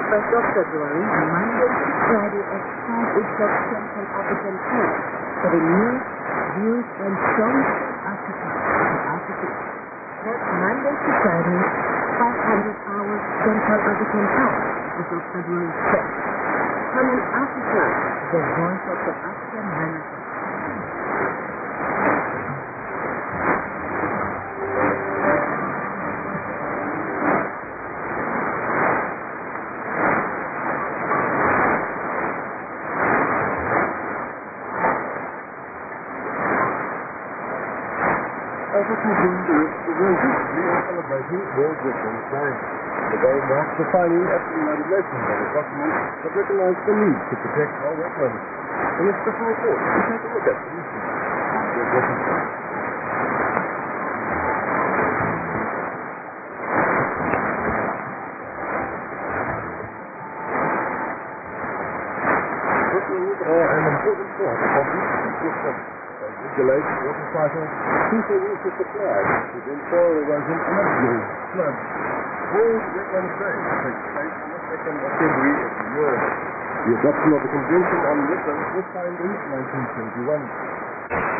1st of February, Monday to Friday at 5 o'clock Central African Time for the news, views, and songs after 6. That's Monday to Friday, 500 hours Central African Time as of February 1st. Coming after that, the voice of the African Renaissance. Celebrating World Veterans Day. The day marks the signing of the United Nations of a document that recognizes the need to protect our wetlands. In a special report, we take a look at the issue of World Veterans Day. Wetlands are an important part of the ecosystem. Regulate water cycles, people use the supply to prevent soil erosion and absorb floods. World Wetlands Day takes place on the 2nd of February every year. The adoption of the Convention on Wetlands was signed in 1971.